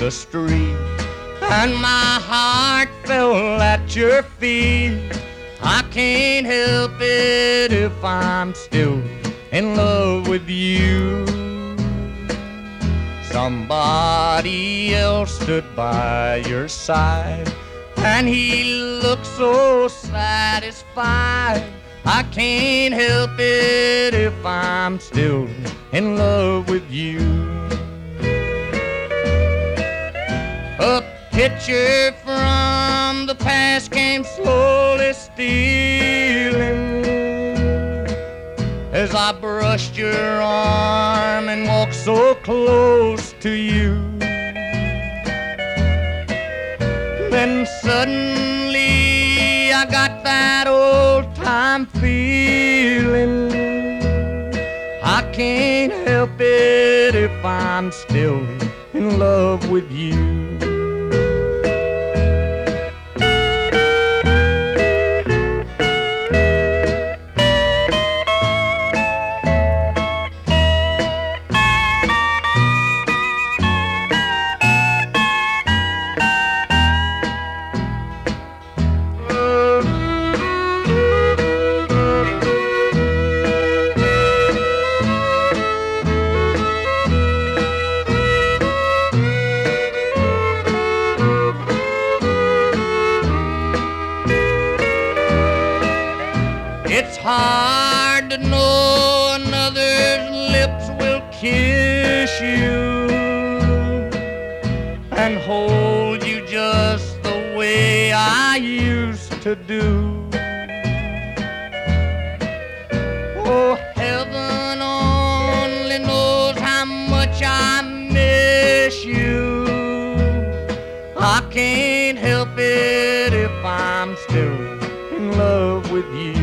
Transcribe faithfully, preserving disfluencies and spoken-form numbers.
the street, and my heart fell at your feet. I can't help it if I'm still in love with you. Somebody else stood by your side, and he looked so satisfied. I can't help it if I'm still in love with you. A picture from the past came slowly stealing as I brushed your arm and walked so close to you. Then suddenly I got that old time feeling. I can't help it if I'm still in love with you. It's hard to know another's lips will kiss you and hold you just the way I used to do. Oh, heaven only knows how much I miss you. I can't help it if I'm still in love with you.